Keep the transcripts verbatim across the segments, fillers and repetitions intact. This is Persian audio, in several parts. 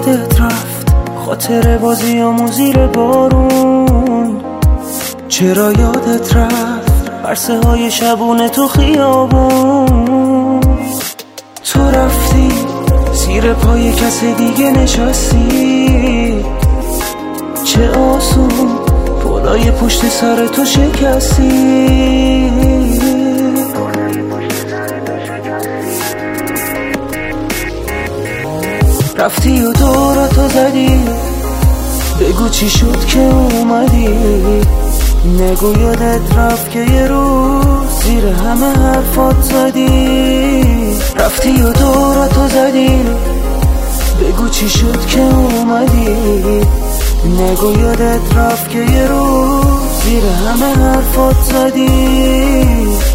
یادت رفت خاطر بازیامون زیر بارون؟ چرا یادت رفت عرصه های شبونه تو خیابون؟ تو رفتی زیر پای کس دیگه نشستی، چه آسون پلای پشت سر تو شکستی. رفتی و دوراتو زدی، بگو چی شد که اومدی. نگو یادت رفت که یه روز زیر همه حرفات زدی. رفتی و دوراتو زدی، بگو چی شد که اومدی. نگو یادت رفت که یه روز زیر همه حرفات زدی.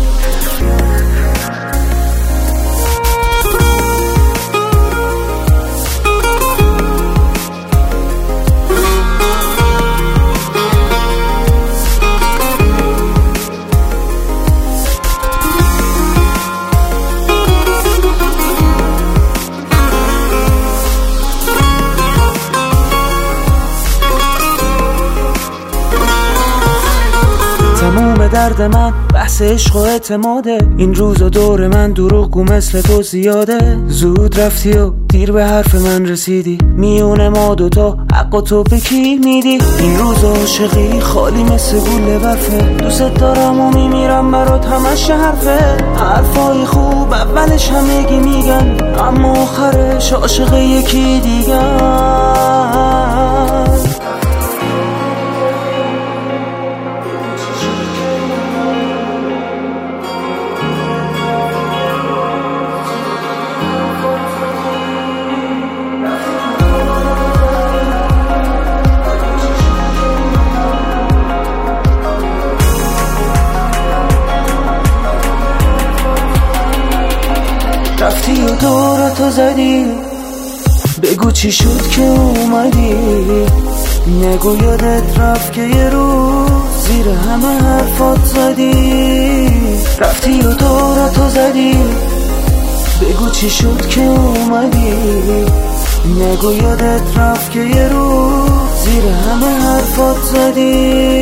تموم درد من بحث عشق و اعتماده. این روزا دور من دروغگو مثل تو زیاده. زود رفتی و دیر به حرف من رسیدی، میونه ما دوتا حق تو به کی میدی؟ این روزا عاشقی خالی مثل گوله برفه. دوست دارم و میمیرم برات همش حرفه. حرفای خوب اولش همگی میگن، اما آخرش عاشق یکی دیگر. رفتی و دوراتو زدی، بگو چی شد که اومدی. نگو یادت رفت که یه روز زیر همه حرفات زدی. رفتی و دوراتو زدی، بگو چی شد که اومدی. نگو یادت رفت که یه روز زیر همه حرفات زدی.